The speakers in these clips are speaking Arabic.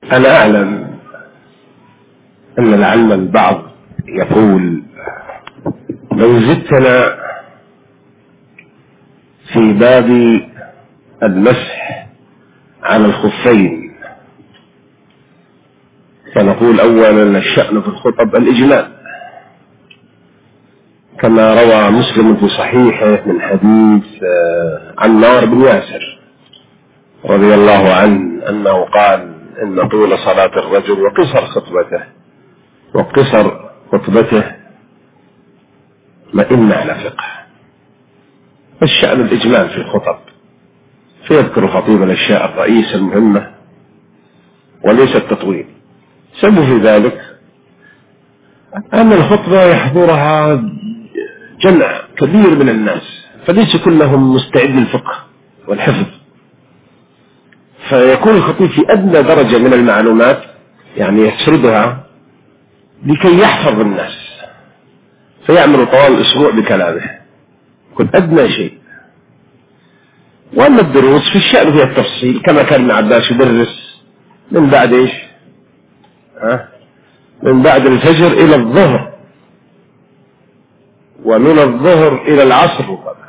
أنا أعلم أن لعل البعض يقول لو زدتنا في باب المسح على الخفين، فنقول أولا الشأن في الخطب الإجمال، كما روى مسلم في صحيحه من حديث عمار بن ياسر رضي الله عنه أنه قال إن طول صلاة الرجل وقصر خطبته مئن على فقه. الشأن الإجمال في الخطب، فيذكر خطيب الأشياء الرئيسة المهمة وليس التطويل. سبب في ذلك أن الخطبة يحضرها جمع كبير من الناس، فليس كلهم مستعد للفقه والحفظ، فيكون الخطيب في أدنى درجة من المعلومات، يعني يسردها لكي يحفظ الناس، فيعمل طوال الأسبوع بكلامه، كل أدنى شيء. وأما الدروس في الشأن فيها التفصيل، كما كان ابن عباس يدرس من بعد إيش؟ من بعد الفجر إلى الظهر، ومن الظهر إلى العصر،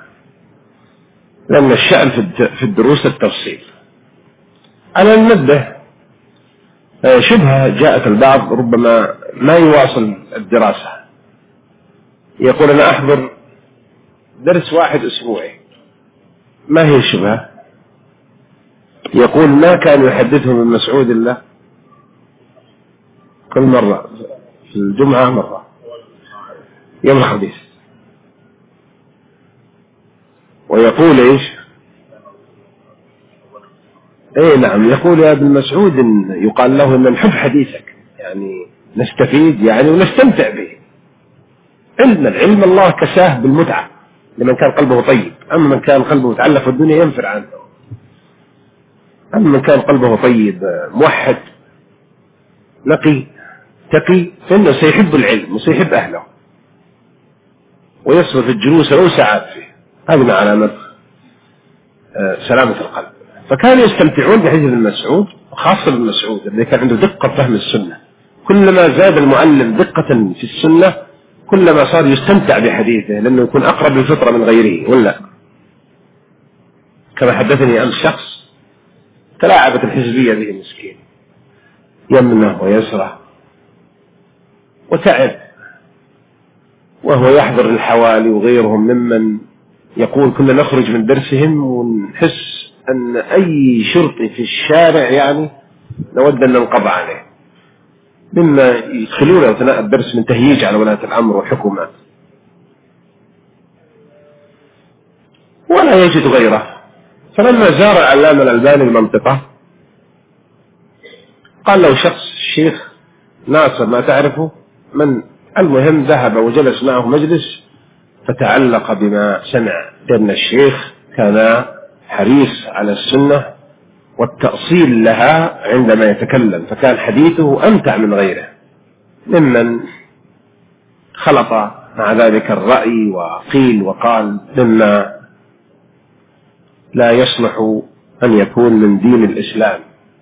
لأن الشأن في الدروس التفصيل. على المنبه شبهة جاءت البعض ربما ما يواصل الدراسة، يقول أنا أحضر درس واحد أسبوعي. ما هي الشبهة؟ يقول ما كان يحدثهم ابن مسعود إلا كل مرة في الجمعة، مرة يوم الخميس. ويقول إيش؟ إيه نعم، يقول يا ابن مسعود إن يقال له إن نحب حديثك، يعني نستفيد يعني ونستمتع به. العلم الله كساه بالمتعة لمن كان قلبه طيب، أما من كان قلبه متعلق بالدنيا ينفر عنه. أما من كان قلبه طيب موحد نقي تقي فإنه سيحب العلم وسيحب أهله ويصرف الجلوس لو ساعات فيه. هذه من علامات سلامة القلب. فكانوا يستمتعون بحديث ابن مسعود، وخاصة ابن مسعود الذي كان عنده دقة فهم السنة. كلما زاد المعلم دقة في السنة كلما صار يستمتع بحديثه، لأنه يكون أقرب للفطرة من غيره. ولا كما حدثني أمس شخص تلاعبت الحزبية به مسكين، يمنه ويسره وتعب، وهو يحضر الحوالي وغيرهم ممن يقول كنا نخرج من درسهم ونحس أن أي شرطي في الشارع يعني نود أن ننقض عليه، مما يدخلون أثناء الدرس من تهييج على ولاة الأمر والحكومات، ولا يجد غيره. فلما زار العلامة الألباني المنطقة قال له شخص الشيخ ناصر ما تعرفه من، المهم ذهب وجلس معه مجلس فتعلق بما سمع، لأن الشيخ كان حريص على السنة والتأصيل لها عندما يتكلم، فكان حديثه أمتع من غيره ممن خلط مع ذلك الرأي وقيل وقال مما لا يصلح أن يكون من دين الإسلام.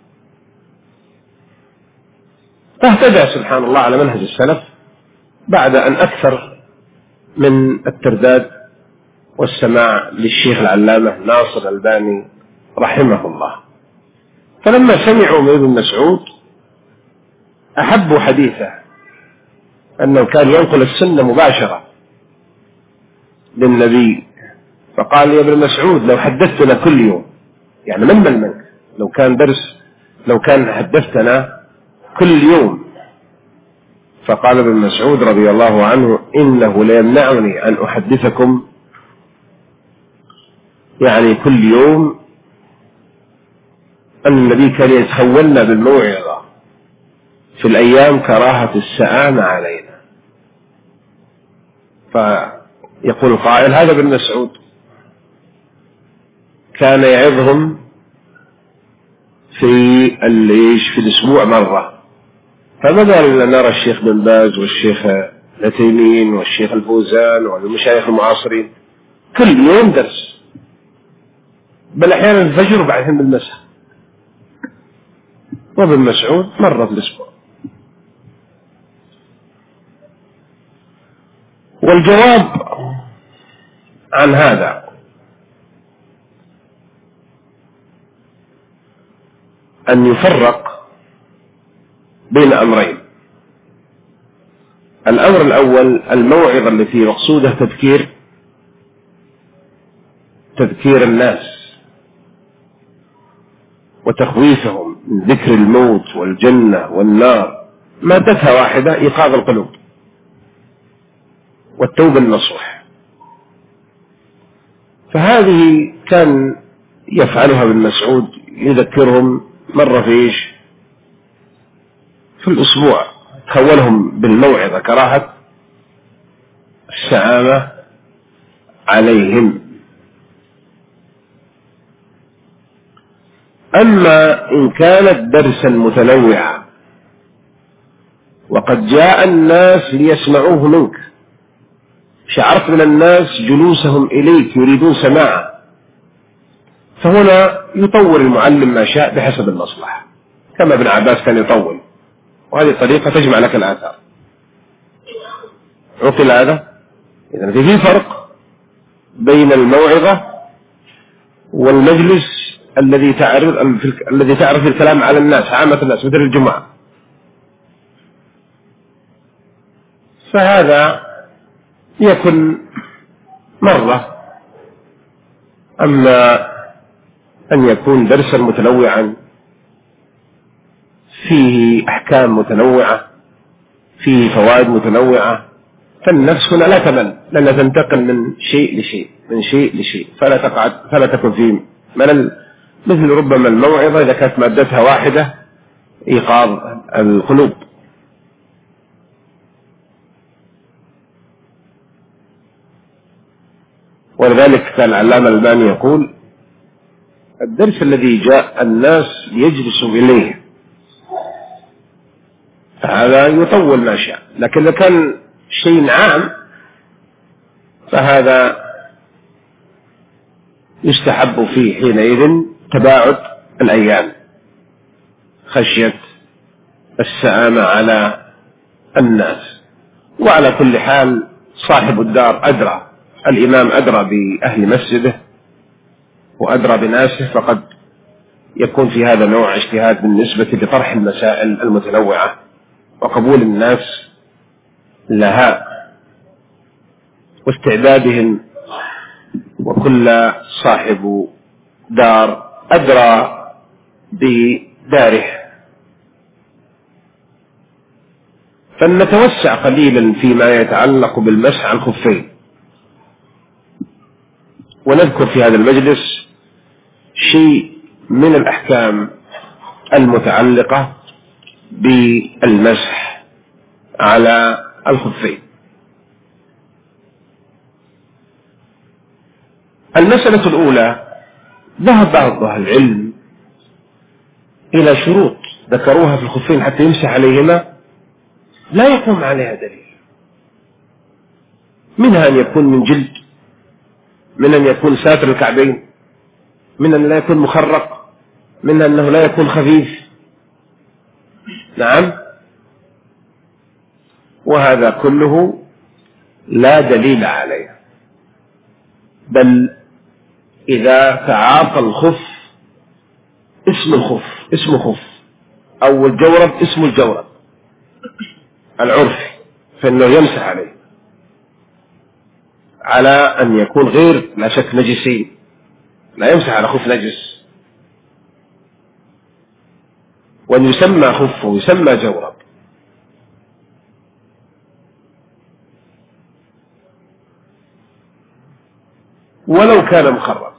فاهتدى سبحان الله على منهج السلف بعد أن أكثر من الترداد والسماع للشيخ العلامة ناصر الألباني رحمه الله. فلما سمعوا من ابن مسعود أحبوا حديثه، أنه كان ينقل السنة مباشرة للنبي. فقال يا ابن مسعود لو حدثتنا كل يوم، يعني منك لو كان درس، لو كان حدثتنا كل يوم. فقال ابن مسعود رضي الله عنه إنه ليمنعني أن أحدثكم يعني كل يوم أن النبي كان يتخولنا بالموعظة في الأيام كراهة السآم علينا. فيقول قائل هذا ابن مسعود كان يعظهم في الأسبوع مرة، فبدأ نرى الشيخ بن باز والشيخ العثيمين والشيخ الفوزان والمشايخ المعاصرين كل يوم درس، بل أحيانا الفجر وبعدين بالمساء. وابن مسعود مرة في الأسبوع. والجواب عن هذا أن يفرق بين أمرين. الأمر الأول الموعظة التي مقصودها تذكير الناس وتخويفهم من ذكر الموت والجنة والنار، مادتها واحدة: إيقاظ القلوب والتوبة النصوح. فهذه كان يفعلها ابن مسعود، يذكرهم مرة في الأسبوع، تخولهم بالموعظة كراهة السعامة عليهم. أما إن كانت درسا متنوعا وقد جاء الناس ليسمعوه منك، شعرت من الناس جلوسهم إليك يريدون سماعه، فهنا يطور المعلم ما شاء بحسب المصلحة، كما ابن عباس كان يطول، وهذه الطريقة تجمع لك الآثار. عقل هذا؟ إذن في فرق بين الموعظة والمجلس الذي تعرف الكلام على الناس، عامة الناس، مثل الجمعة. فهذا يكن مرة. أما أن يكون درسا متنوعا فيه أحكام متنوعة، فيه فوائد متنوعة، فالنفس هنا لا تمل، لأنها تنتقل من شيء لشيء، فلا تكن فيه ملل، مثل ربما الموعظة إذا كانت مادتها واحدة: إيقاظ القلوب. ولذلك كان العلامة الألباني يقول: الدرس الذي جاء الناس يجلسوا إليه فهذا يطول ما شاء، لكن إذا كان شيء عام فهذا يستحب فيه حينئذ تباعد الأيام خشية السآمة على الناس. وعلى كل حال صاحب الدار أدرى، الإمام أدرى بأهل مسجده وأدرى بناسه، فقد يكون في هذا نوع اجتهاد بالنسبة لطرح المسائل المتنوعة وقبول الناس لها واستعدادهم، وكل صاحب دار أدرى بداره. فلنتوسع قليلا فيما يتعلق بالمسح على الخفين، ونذكر في هذا المجلس شيء من الأحكام المتعلقة بالمسح على الخفين. المسألة الأولى: ذهب بعض أهل العلم إلى شروط ذكروها في الخفين حتى يمسح عليهما لا يقوم عليها دليل، منها أن يكون من جلد، من أن يكون ساتر الكعبين، من أن لا يكون مخرق، من أنه لا يكون خفيف. نعم، وهذا كله لا دليل عليه، بل إذا تعاطى الخف اسم خف أو الجورب اسم الجورب العرفي، فإنه يمسح عليه على أن يكون غير لا شك نجسين، لا يمسح على خف نجس، وأن يسمى خف ويسمى جورب. ولو كان مخرق،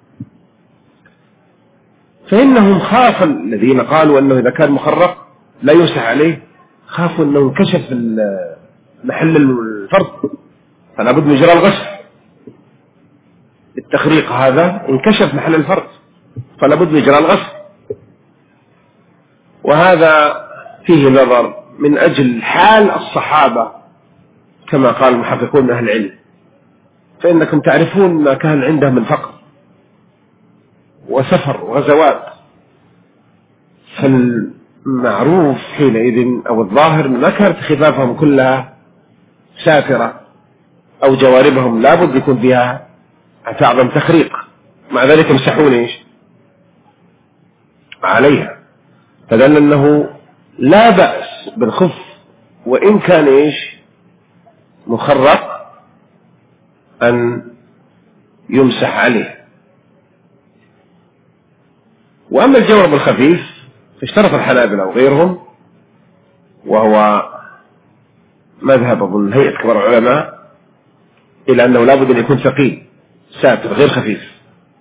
فإنهم خافوا الذين قالوا أنه إذا كان مخرق لا يمسح عليه، خافوا أنه انكشف محل الفرد، فلا بد من إجراء الغسل. التخريق هذا انكشف محل الفرد، فلا بد من إجراء الغسل. وهذا فيه نظر من أجل حال الصحابة كما قال المحققون من أهل العلم، فإنكم تعرفون ما كان عندهم من فقر وسفر وغزوات، معروف حينئذ أو الظاهر ما كانت خفافهم كلها ساترة أو جواربهم لابد يكون فيها أعظم تخريق، مع ذلك يمسحون إيش عليها، فدل أنه لا بأس بالخف وإن كان إيش مخرق أن يمسح عليه. وأما الجورب الخفيف فاشترط الحنابلة وغيرهم، وهو مذهب أظن هيئة كبار العلماء، إلى أنه لابد أن يكون ثقيل ساتر غير خفيف،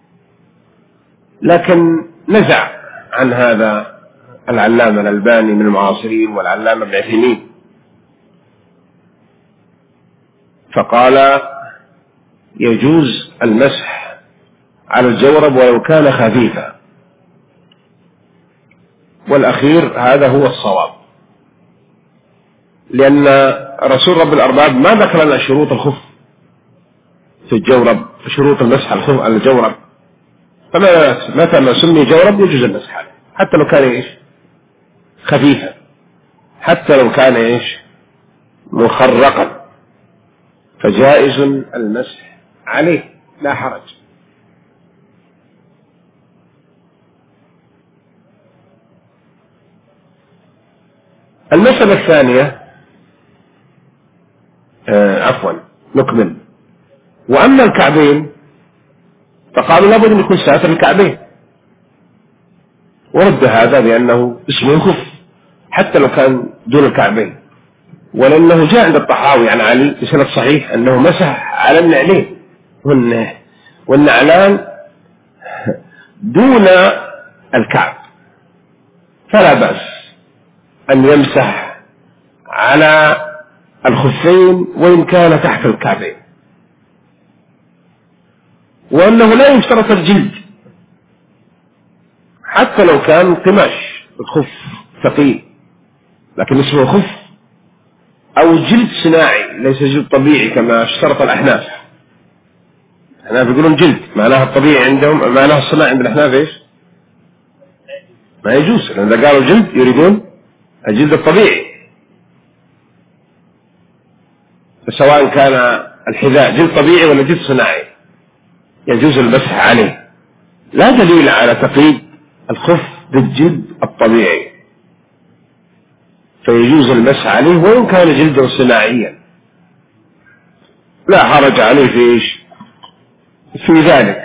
لكن نزع عن هذا العلامة الألباني من المعاصرين والعلامة ابن عثيمين، فقال يجوز المسح على الجورب ولو كان خفيفا، والأخير هذا هو الصواب، لأن رسول رب الأرباب ما ذكر لنا شروط الخف في الجورب، شروط المسح على الجورب، فمتى ما سمي جورب يجوز المسح عليه حتى لو كان إيش خفيفا، حتى لو كان إيش مخرقا، فجائز المسح عليه لا حرج. المسألة الثانية نكمل. وأما الكعبين فقالوا لابد أن يكون ساتر الكعبين، ورد هذا بأنه اسمه خف حتى لو كان دون الكعبين، ولأنه جاء عند الطحاوي عن علي بسند صحيح أنه مسح على النعلين والنعلان دون الكعب، فلا بأس أن يمسح على الخفين وإن كان تحت الكعبين، وأنه لا يشترط الجلد حتى لو كان قماش الخف ثقيل لكن اسمه خف، أو جلد صناعي ليس جلد طبيعي كما اشترط الأحناف. الأحناف يقولون جلد معناها الطبيعي عندهم، معناها الصناعي عند الأحناف إيش ما يجوز، لأن إذا قالوا جلد يريدون الجلد الطبيعي، فسواء كان الحذاء جلد طبيعي ولا جلد صناعي يجوز المسح عليه، لا دليل على تقييد الخف بالجلد الطبيعي، فيجوز المسح عليه وإن كان جلدا صناعيا لا حرج عليه في إيش في ذلك.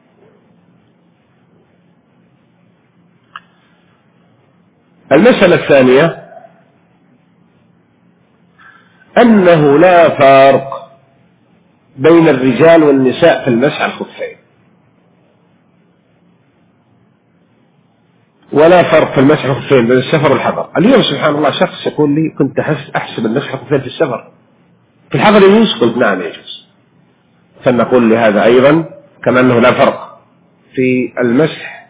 المسألة الثانية أنه لا فرق بين الرجال والنساء في المسح على الخفين، ولا فرق في المسح على الخفين بين السفر والحضر. اليوم سبحان الله شخص يقول لي كنت أحسب المسح على الخفين في السفر، في الحضر يجوز؟ قلت نعم يجوز، فنقول لهذا أيضا كما أنه لا فرق في المسح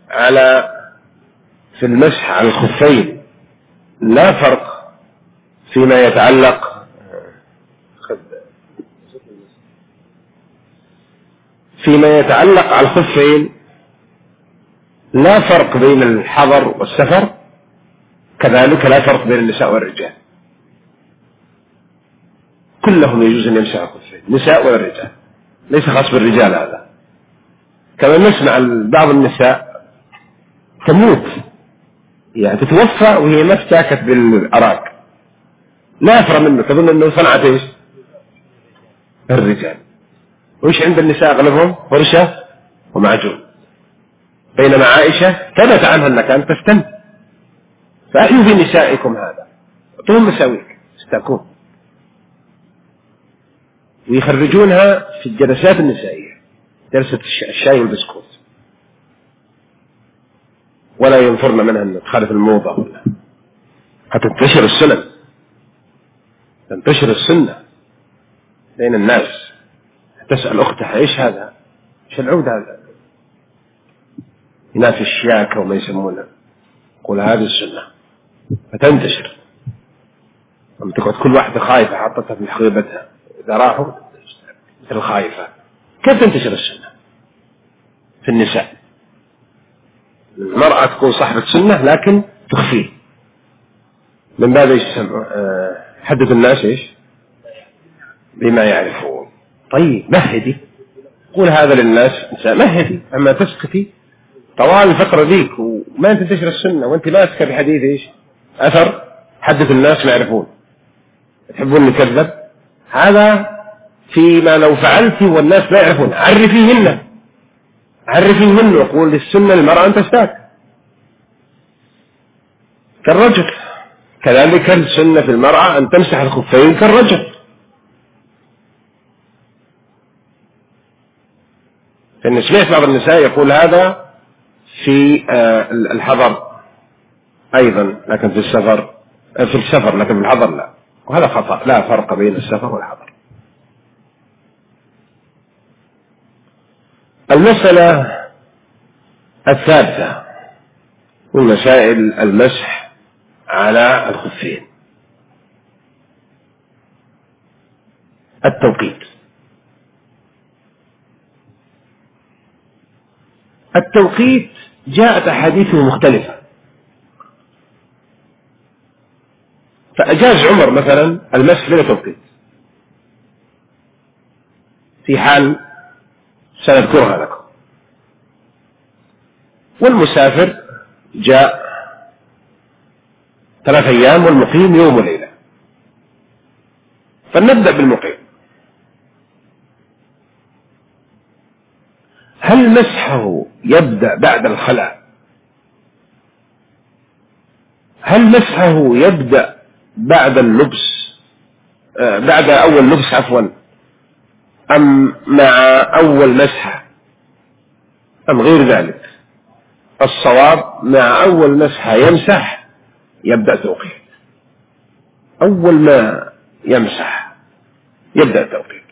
على الخفين، لا فرق فيما يتعلق على الخفين، لا فرق بين الحضر والسفر، كذلك لا فرق بين النساء والرجال، كلهم يجوز أن يمسحوا الخفين، نساء والرجال، ليس خاص بالرجال هذا. كما نسمع بعض النساء تموت يعني تتوفى وهي ما افتاكت بالأراك، لا أفرى منه، تظن أنه صنعت إيش الرجال، وإيش عند النساء أغلبهم فرشة ومعجون، بينما عائشة ثبت عنها أنها كانت تستن، فأحيوا في نسائكم هذا وتهم مساويك استاكون، ويخرجونها في الجلسات النسائية، جلسة الشاي والبسكوت، ولا ينفرن منها أن تخالف الموضة، ولا هتنتشر السنن، تنتشر السنة بين الناس، تسأل أختها إيش هذا، إيش العود هذا، ينافي الشياكة وما يسمونها، قول هذه السنة، فتنتشر، لما تقعد كل واحدة خايفة حطتها في حقيبتها، إذا راحوا مثل الخايفة، كيف تنتشر السنة في النساء؟ المرأة تكون صاحبة سنة لكن تخفيه، من باب ايش حدث الناس ايش بما يعرفون. طيب مهدي، قول هذا للناس مهدي، اما تسكتي طوال الفترة ذيك وما انت تنتشر السنة وانت ماسكة بحديث ايش اثر حدث الناس ما يعرفون، تحبون نكذب، هذا فيما لو فعلت والناس لا يعرفون عرفيهن وقول للسنة للمرأة أن تستاك كالرجل، كذلك السنة في المرأة أن تمسح الخفين كالرجل. فإن سمعت بعض النساء يقول هذا في الحضر أيضا، لكن في السفر لكن في الحضر لا، وهذا خطأ، لا فرق بين السفر والحضر. المسألة الثالثة من مسائل المسح على الخفين التوقيت جاءت أحاديثه مختلفة، فأجاز عمر مثلا المسح بلا توقيت في حال سنذكرها لكم، والمسافر جاء 3 أيام والمقيم يوم وليلة. فلنبدأ بالمقيم. هل مسحه يبدأ بعد الخلع؟ هل مسحه يبدأ بعد اللبس بعد أول لبس عفوا، أم مع أول مسحة، أم غير ذلك؟ الصواب مع أول مسحة يمسح يبدأ توقيت، أول ما يمسح يبدأ توقيت.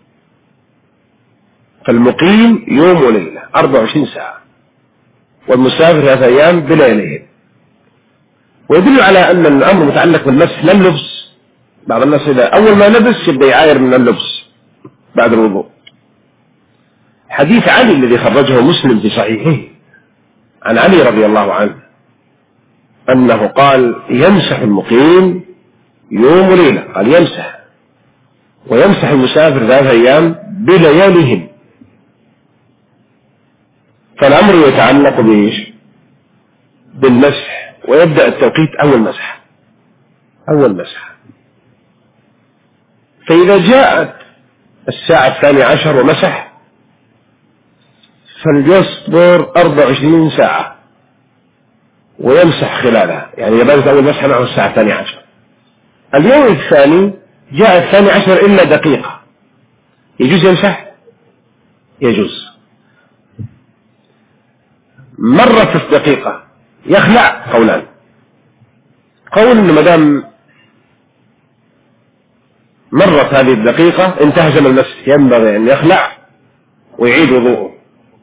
فالمقيم يوم وليلة 24 ساعة، والمسافر 3 أيام بلياليهن. ويدل على أن الأمر متعلق بالمسح لا اللبس. بعض الناس إذا أول ما لبس يبدأ يعاير من اللبس بعد الوضوء. حديث علي الذي خرجه مسلم في صحيحه عن علي رضي الله عنه أنه قال يمسح المقيم يوم وليلة، قال يمسح، ويمسح المسافر 3 أيام بلياليهم. فالأمر يتعلق بإيش؟ بالمسح، ويبدأ التوقيت أول مسح. فإذا جاءت الساعة 12 ومسح فليصبر 24 ساعة ويمسح خلالها، يعني يبدأ أول مسح معه الساعة 12. اليوم الثاني جاء 12 إلا دقيقة، يجوز يمسح؟ يجوز. مرت الدقيقة يخلع قولان. قول إنه مدام مرت هذه الدقيقة انتهزم المسح ينبغي أن يخلع ويعيد وضوءه.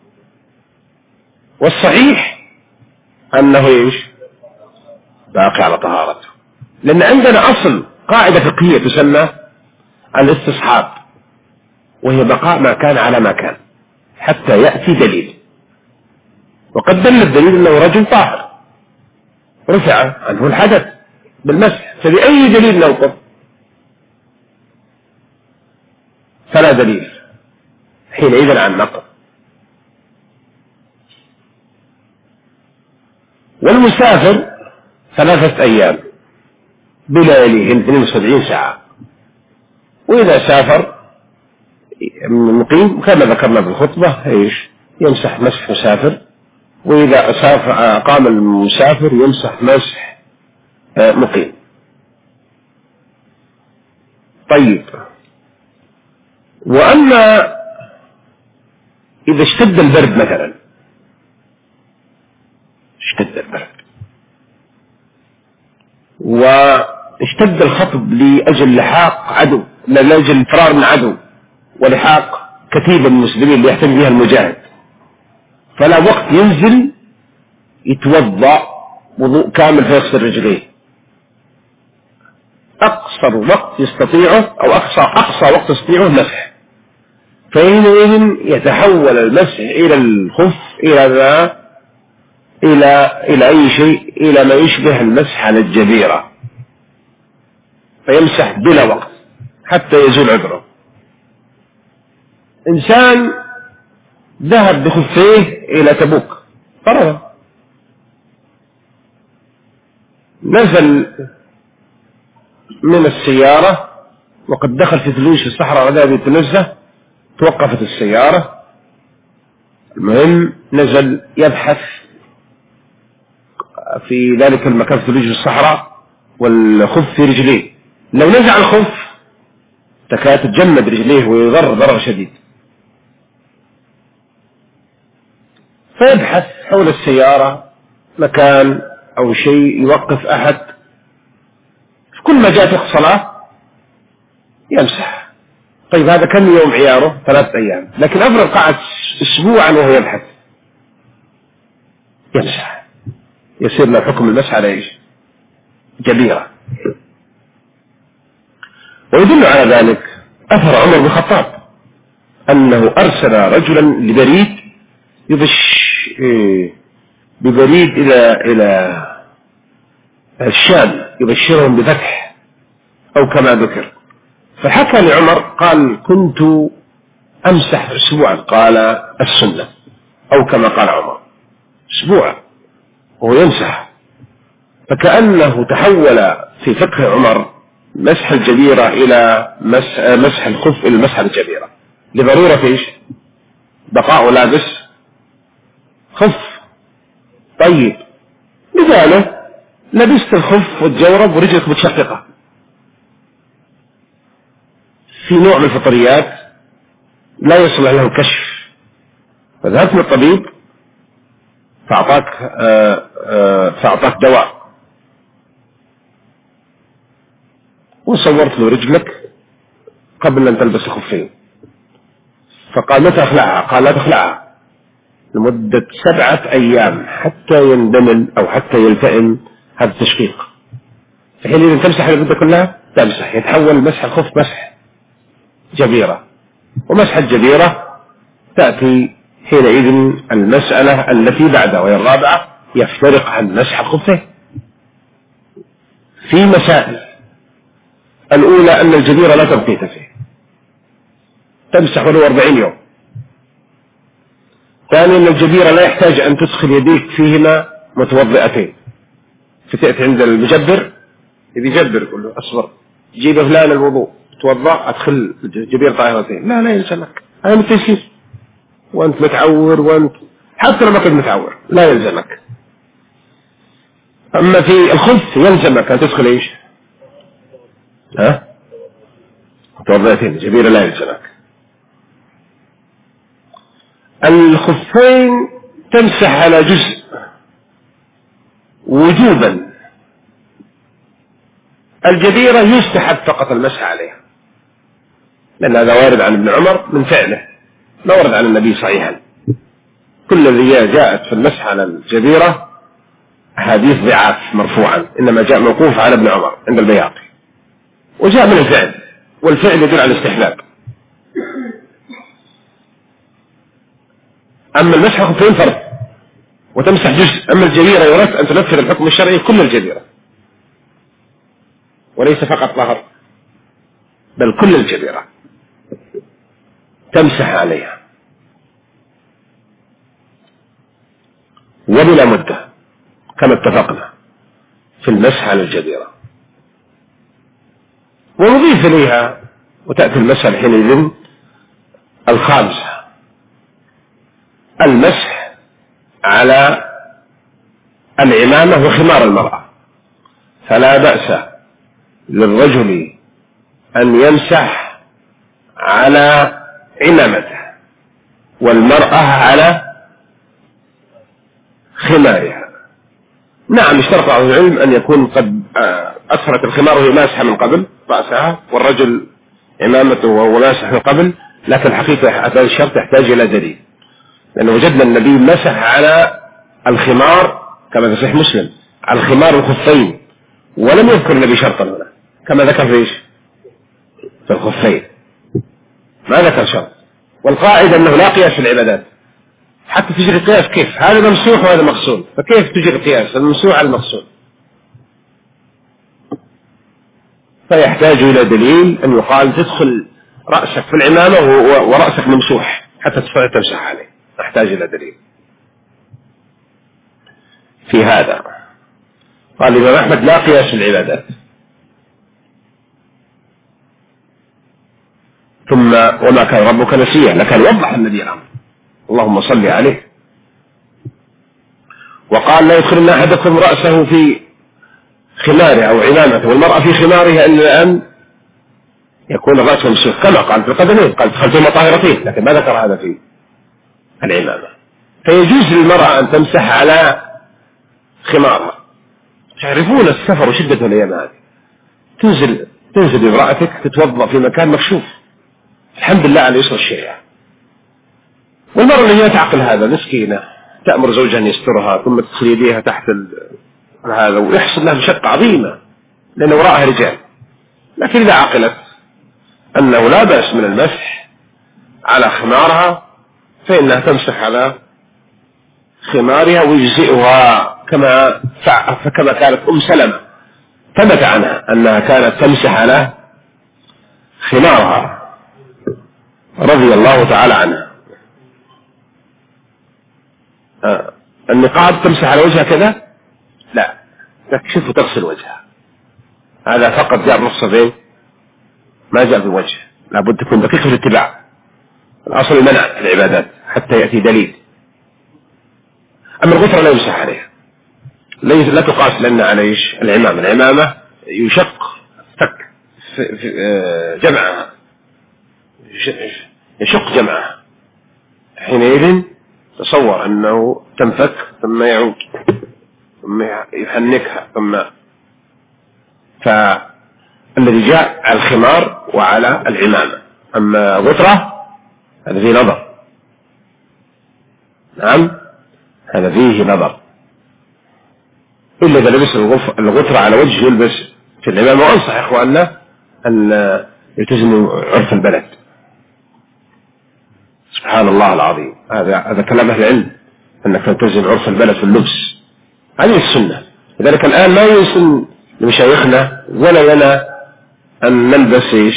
والصحيح أنه إيش؟ باقي على طهارته، لأن عندنا أصل قاعدة فقهية تسمى الاستصحاب، وهي بقاء ما كان على ما كان حتى يأتي دليل. وقد دل الدليل أنه رجل طاهر رفع عنه الحدث بالمسح، فبأي دليل نوقف؟ فلا دليل حينئذ عن نقض. والمسافر 3 أيام بلياليهن 72 ساعة. وإذا سافر مقيم كما ذكرنا بالخطبة ايش؟ يمسح مسح مسافر، وإذا قام المسافر يمسح مسح مقيم. طيب، وأما إذا اشتد البرد مثلا، واشتد الخطب لأجل لحاق عدو، لأجل الفرار من عدو ولحاق كتيبة من المسلمين اللي يحتمي بها المجاهد، فلا وقت ينزل يتوضأ وضوء كامل فيغسل رجليه، أقصر وقت يستطيعه أو أقصى وقت يستطيعه المسح. فحينئذ يتحول المسح إلى الخف إلى أي شيء، إلى ما يشبه المسح على الجبيرة، فيمسح بلا وقت حتى يزول عذره. إنسان ذهب بخفيه إلى تبوك فرضا، نزل من السيارة وقد دخل في ثلوج الصحراء وذهب يتنزه، توقفت السيارة، المهم نزل يبحث في ذلك المكان في ثلوج الصحراء والخف في رجليه، لو نزع الخف تكاد تتجمد رجليه ويضر ضرر شديد، فيبحث حول السيارة مكان أو شيء يوقف أحد، في كل ما جاءت وقت صلاة يمسح. طيب هذا كم يوم عياره؟ 3 أيام، لكن أفرض قعد أسبوعا وهو يبحث، يمسح، يصير له حكم المسح على إيش؟ جبيرة. ويدل على ذلك أثر عمر بن الخطاب أنه أرسل رجلا لبريد ببريد إلى الشام يبشرهم بفتح أو كما ذكر، فحكى لعمر قال كنت أمسح أسبوعا، قال السنة أو كما قال عمر أسبوعا وهو يمسح. فكأنه تحول في فقه عمر مسح الجبيرة إلى مسح الخف إلى مسح الجبيرة لضرورة إيش؟ بقاء لابس خف. طيب مثاله لبست الخف والجورب ورجلك متشققة في نوع من الفطريات لا يصلح له كشف، فذهبت للطبيب فأعطاك دواء وصورت له رجلك قبل أن تلبس الخفين، فقال متى أخلعها؟ قال لا تخلعها لمدة 7 أيام حتى يندمل أو حتى يلتئم هذا التشقيق، في حين إذا تمسح المدة كلها تمسح، يتحول مسح الخف مسح جبيرة. ومسح الجبيرة تأتي حينئذ المسألة التي بعدها وهي الرابعة، يفترق عن مسح الخفين في مسائل. الأولى أن الجبيرة لا تبقيت فيه، تمسح له 40 يوم. ثانيا أن الجبيرة لا يحتاج أن تدخل يديك فيهما متوضئتين، فتأتي عند المجبر إذا يجبر يقول له أصبر جيب فلان الوضوء توضأ أدخل الجبير طاهرتين، لا يلزمك، هذا من التيسير، وأنت متعور، وأنت حتى لو ما كنت متعور لا يلزمك. أما في الخف يلزمك أن تدخل إيش؟ توضئتين، الجبيرة لا يلزمك. الخفين تمسح على جزء وجوبا، الجبيرة يستحب فقط المسح عليها، لأن هذا وارد عن ابن عمر من فعله، لا ورد عن النبي صحيحا. كل الذي جاءت في المسح على الجبيرة أحاديث ضعاف مرفوعا، إنما جاء موقوف على ابن عمر عند البيهقي، وجاء من الفعل، والفعل يدل على الاستحباب. أما المسح خفين فرض وتمسح جزء، أما الجبيرة يراد أن تنفذ الحكم الشرعي كل الجبيرة وليس فقط ظهر، بل كل الجبيرة تمسح عليها وبلا مدة كما اتفقنا في المسح على الجبيرة. ونضيف إليها وتأتي المسح حينئذ الخامسة، المسح على العمامة وخمار المرأة. فلا بأس للرجل أن يمسح على عمامته والمرأة على خمارها. نعم اشترط أهل العلم أن يكون قد أسفرت الخمار وهي ماسحة من قبل رأسها، والرجل عمامته وهو ماسح من قبل، لكن الحقيقة هذا الشرط يحتاج إلى دليل، لأنه وجدنا النبي مسح على الخمار كما في صحيح مسلم، على الخمار والخفين، ولم يذكر النبي شرطا هنا كما ذكر في ايش؟ في الخفين ما ذكر شرط. والقاعدة أنه لا قياس في العبادات، حتى تجري قياس كيف هذا ممسوح وهذا مغسول، فكيف تجري قياس الممسوح على المغسول؟ فيحتاج إلى دليل أن يقال تدخل رأسك في العمامة ورأسك ممسوح حتى تستطيع تمسح عليه، نحتاج إلى دليل في هذا. قال الإمام أحمد لا قياس العبادات. ثم وما كان ربك نسيا، لكن وضح النبي الأمر اللهم صل عليه، وقال لا يدخلن أحدكم رأسه في خماره أو عمامته والمرأة في خمارها إلا أن يكون الرأس ممسوح، كما قال في القدمين، قال دخلتهما طاهرتين، لكن ما ذكر هذا في العمامة. فيجوز للمرأة أن تمسح على خمارها. تعرفون السفر وشدة الأيام هذه، تنزل امرأتك تتوضأ في مكان مكشوف، الحمد لله على يسر الشريعة. والمرأة اللي هي تعقل هذا مسكينة، تأمر زوجها أن يسترها ثم تدخل يديها تحت هذا، ويحصل لها مشقة عظيمة لأن وراءها رجال. لكن إذا عقلت أنه لا بأس من المسح على خمارها فإنها تمسح على خمارها ويجزئها، كما كانت أم سلمة ثبت عنها أنها كانت تمسح على خمارها رضي الله تعالى عنها. النقاب تمسح على وجهها كذا؟ لا، تكشف وتغسل وجهها، هذا فقط جاء الرخصة ما جاء بالوجه، لابد تكون دقيق في الاتباع. الأصل المنع في العبادات حتى يأتي دليل. أما الغفرة لا يمسح عليها، لا تقاس لأن على العمامة يشق فك جمعها، يشق جمعها، حينئذ تصور أنه تنفك ثم يعود ثم يحنكها فالذي جاء على الخمار وعلى العمامة. أما غترة هذا فيه نظر، نعم هذا فيه نظر، إلا إذا لبس الغترة على وجه يلبس في العمامة. وأنصح إخواننا أن يلتزموا عرف البلد. سبحان الله العظيم، هذا كلام أهل العلم، أنك تلتزم عرف البلد في اللبس، هذه السنة. لذلك الآن ما يسن لمشايخنا ولا لنا أن نلبس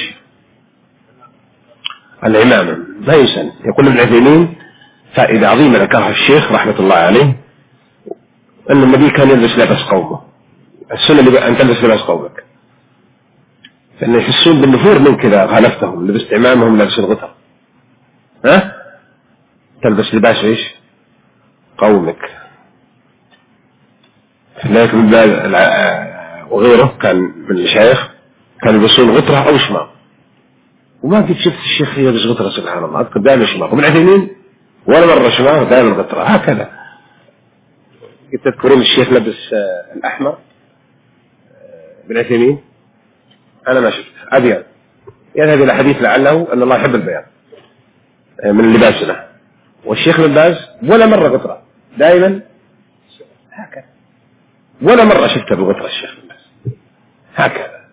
العمامة، ما يسن. يقول ابن عثيمين فائدة عظيمة ذكرها الشيخ رحمة الله عليه، أن النبي كان يلبس لباس قومه. السنة أن تلبس لباس قومك، فإن يحسون بالنفور منك إذا خالفتهم، لبست عمامهم لبس الغتر، تلبس لباس قومك. لكن وغيره كان من المشايخ كانوا يلبسون غترة أو شماغ، وما قد شفت الشيخ يلبس غترة سبحان الله، أذكر دائما شماغ. ومن عثيمين ولا مرة شماغ، دائما غترة هكذا. تذكرون الشيخ لبس الأحمر ابن عثيمين؟ أنا ما شفت أبيض، يذهب إلى حديث لعله أن الله يحب البياض من اللباس له. والشيخ ابن باز ولا مرة غترة، دائما هكذا، ولا مرة شفته بغترة الشيخ ابن باز هكذا.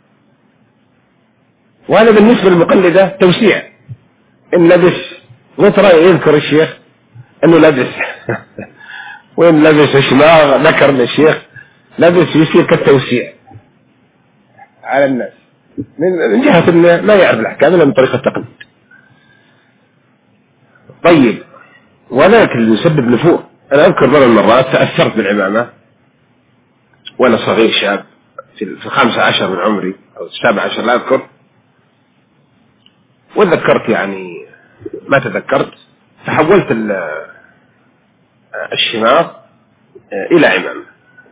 وهذا بالنسبة للمقلدة توسيع، إن لبس غترة يذكر الشيخ أنه لبس وإن لبس شماغ ذكر للشيخ لبس، يصير كالتوسيع على الناس من جهة أنه ما يعرف الأحكام إلا من طريقة التقليد. طيب، وذلك اللي يسبب نفور. أنا أذكر مرة من المرات تأثرت بالعمامة وأنا صغير شاب في 15 من عمري أو 17 لا أذكر، وذكرت يعني ما تذكرت، فحولت الشماغ إلى عمامة.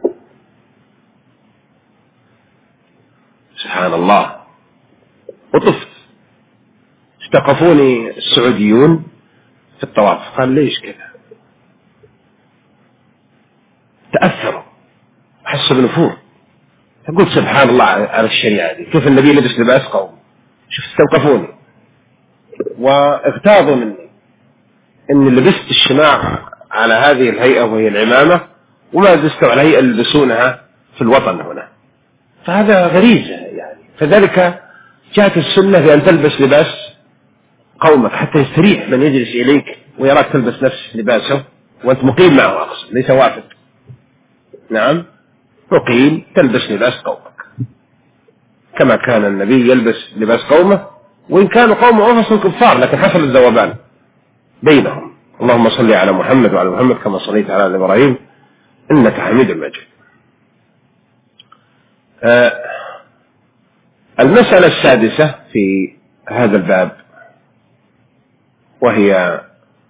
سبحان الله، وطفت. استقفوني السعوديون في الطواف، قال ليش كذا؟ تأثروا، حسوا بنفور. فقلت سبحان الله على الشريعة دي، كيف النبي لبس لباس قوم. شوف استوقفوني واغتاظوا مني اني لبست الشماغ على هذه الهيئة وهي العمامة، وما لبستوا على الهيئة اللي يلبسونها في الوطن هنا. فهذا غريزة يعني. فذلك جاءت السنة بأن تلبس لباس قومك حتى يستريح من يجلس إليك ويراك تلبس نفس لباسه وأنت مقيم معه، أقصد ليس وافد. نعم، مقيم تلبس لباس قومك كما كان النبي يلبس لباس قومه، وإن كانوا قوم أنفسهم كفار لكن حصل الذوبان بينهم. اللهم صل على محمد وعلى محمد كما صليت على إبراهيم إنك حميد مجيد. المسألة السادسة في هذا الباب وهي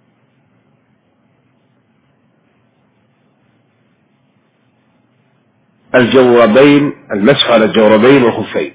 الجوربين، المسح على الجوربين والخفين.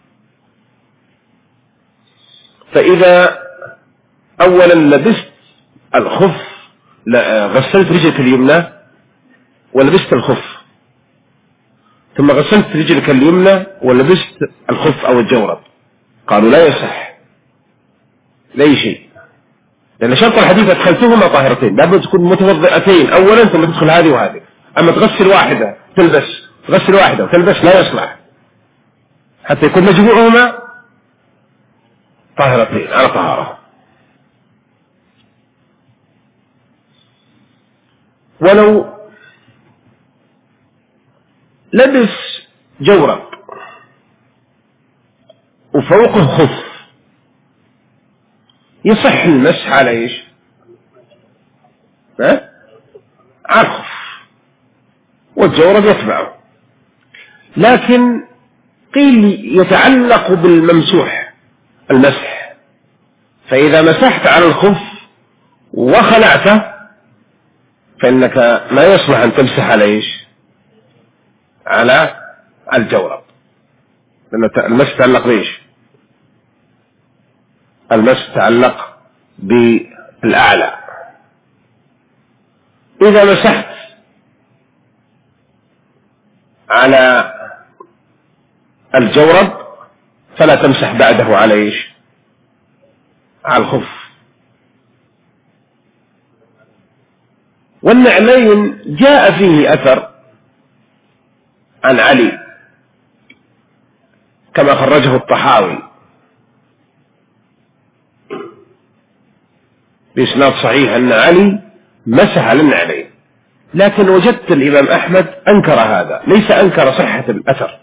فإذا أولا لبست الخف، غسلت رجلك اليمنى ولبست الخف، ثم غسلت رجلك اليمنى ولبست الخف أو الجورب، قالوا لا يصح لأي شيء، لأن شرط الحديث أدخلتهما طاهرتين، لابد تكون متوضئتين أولا ثم تدخل هذه وهذه. أما تغسل واحدة تلبس، تغسل واحدة وتلبس لا يصلح، حتى يكون مجموعهما طاهرتين على طهارة. ولو لبس جورب وفوقه خف يصح المسح على ايش؟ على الخف والجورب يتبعه، لكن قيل يتعلق بالممسوح المسح، فإذا مسحت على الخف وخلعته فإنك ما يصلح أن تمسح على ايش؟ على الجورب، لأن المسح يتعلق بإيش؟ المسح يتعلق بالأعلى. إذا مسحت على الجورب فلا تمسح بعده على ايش؟ على الخف. والنعلين جاء فيه أثر عن علي كما خرجه الطحاوي بإسناد صحيح أن علي مسح على النعلين، لكن وجدت الإمام أحمد أنكر هذا، ليس أنكر صحة الأثر،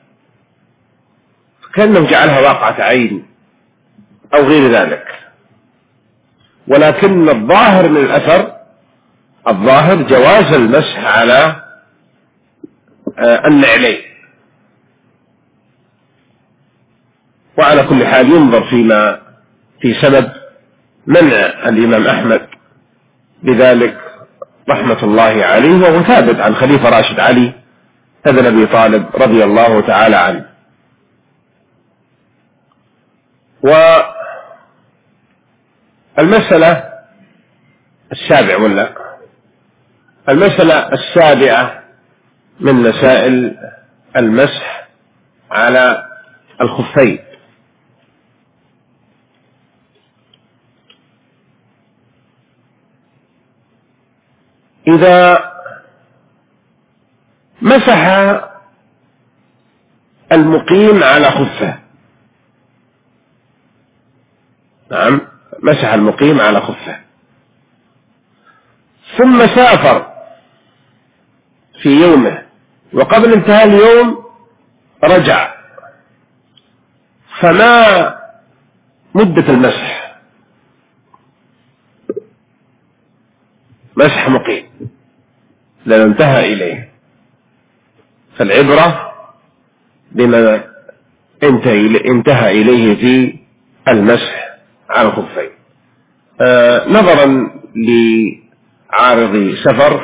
كأنه جعلها واقعة عين أو غير ذلك، ولكن الظاهر من الأثر، الظاهر جواز المسح على النعلين. وعلى كل حال ينظر فيما في سبب منع الإمام أحمد بذلك رحمة الله عليه، وهو ثابت عن خليفة راشد علي ابن أبي طالب رضي الله تعالى عنه. والمسألة السابعة ولا المسألة السابعة من مسائل المسح على الخفين. إذا مسح المقيم على خفه، نعم مسح المقيم على خفه، ثم سافر في يومه وقبل انتهاء اليوم رجع، فما مدة المسح؟ مسح مقيم لأنه انتهى إليه، فالعبرة بما انتهى إليه في المسح على الخفين. نظرا لعارض سفر